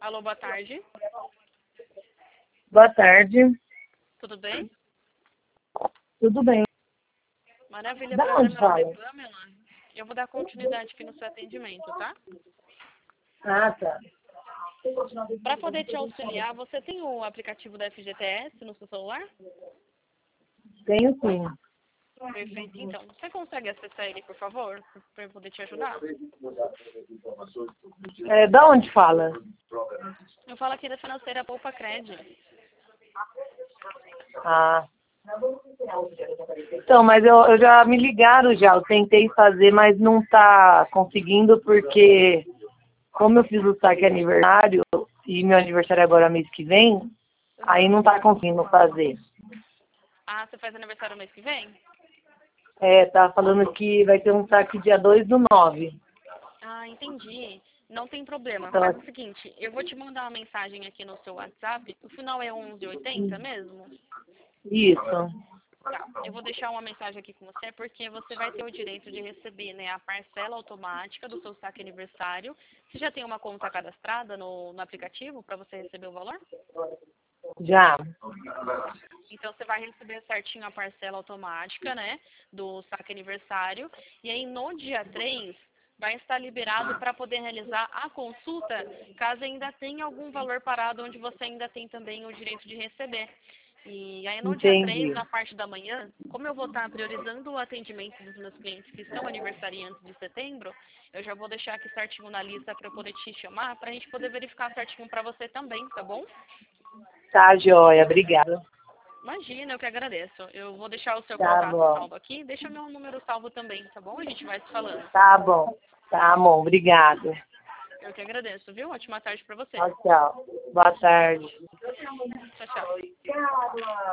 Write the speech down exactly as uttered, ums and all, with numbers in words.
Alô, boa tarde. Boa tarde. Tudo bem? Tudo bem. Maravilha, Da prazer, onde meu nome é fala? Pamela. Eu vou dar continuidade aqui no seu atendimento, tá? Ah, tá. Para poder te auxiliar, você tem o aplicativo da F G T S no seu celular? Tenho sim. Perfeito, então. Você consegue acessar ele, por favor, para eu poder te ajudar? É, da onde fala? Eu falo aqui da financeira Poupa Cred. Ah. Então, mas eu, eu já me ligaram já. Eu tentei fazer, mas não tá conseguindo porque como eu fiz o saque aniversário e meu aniversário agora é mês que vem, aí não tá conseguindo fazer. Ah, você faz aniversário mês que vem? É, tá falando que vai ter um saque dia dois do nove. Ah, entendi. Não tem problema. Então, Faz o seguinte, eu vou te mandar uma mensagem aqui no seu WhatsApp. O final é onze oitenta mesmo? isso. Tá. Eu vou deixar uma mensagem aqui com você porque você vai ter o direito de receber, né, a parcela automática do seu saque aniversário. Você já tem uma conta cadastrada no, no aplicativo para você receber o valor? Já. Então você vai receber certinho a parcela automática, né, do saque aniversário. E aí no dia três vai estar liberado para poder realizar a consulta, caso ainda tenha algum valor parado onde você ainda tem também o direito de receber. E aí no dia três, Entendi. na parte da manhã, como eu vou estar priorizando o atendimento dos meus clientes que estão aniversariantes de setembro, eu já vou deixar aqui certinho na lista para eu poder te chamar, para a gente poder verificar certinho para você também, tá bom? Tá, joia. Obrigada. Imagina, eu que agradeço. Eu vou deixar o seu Tá contato bom. salvo aqui. Deixa meu número salvo também, tá bom? A gente vai se falando. Tá bom. Tá bom. Obrigada. Eu que agradeço, viu? Ótima tarde pra você. Tchau, tchau. Boa tarde. Tchau, tchau.